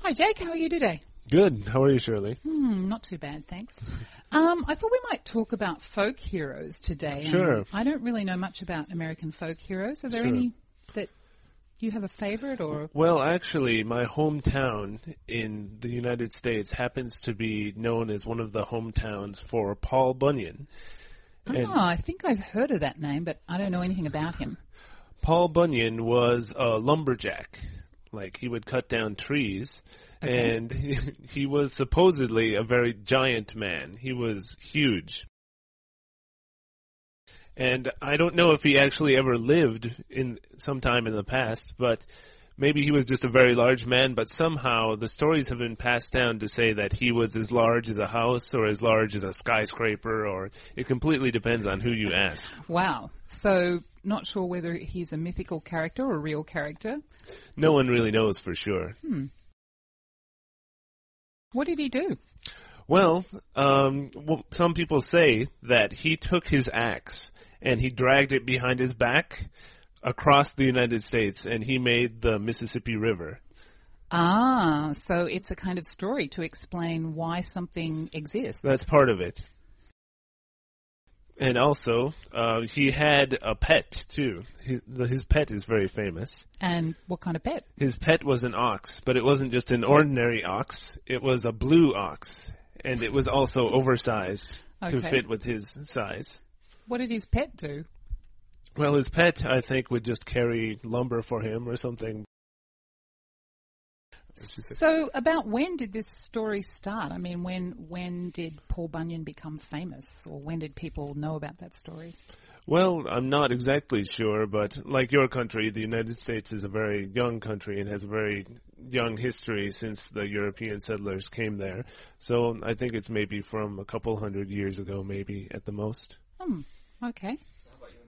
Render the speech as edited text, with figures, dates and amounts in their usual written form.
Hi, Jake. How are you today? Good. How are you, Shirley? Not too bad, thanks. I thought we might talk about folk heroes today. Sure. I don't really know much about American folk heroes. Are there any that you have a favorite or? Well, actually, my hometown in the United States happens to be known as one of the hometowns for Paul Bunyan. I think I've heard of that name, but I don't know anything about him. Paul Bunyan was a lumberjack. Like, he would cut down trees. Okay. And he was supposedly a very giant man. He was huge. And I don't know if he actually ever lived in sometime in the past, but maybe he was just a very large man, but somehow the stories have been passed down to say that he was as large as a house or as large as a skyscraper, or it completely depends on who you ask. Wow. So not sure whether he's a mythical character or a real character? No one really knows for sure. What did he do? Well, some people say that he took his axe and he dragged it behind his back across the United States, and he made the Mississippi River. So it's a kind of story to explain why something exists. That's part of it. And also, he had a pet, too. His pet is very famous. And what kind of pet? His pet was an ox, but it wasn't just an ordinary ox. It was a blue ox, and it was also oversized to fit with his size. What did his pet do? Well, his pet, I think, would just carry lumber for him or something. So about when did this story start? I mean, when did Paul Bunyan become famous, or when did people know about that story? Well, I'm not exactly sure, but like your country, the United States is a very young country and has a very young history since the European settlers came there. So I think it's maybe from a couple hundred years ago, maybe at the most. Okay.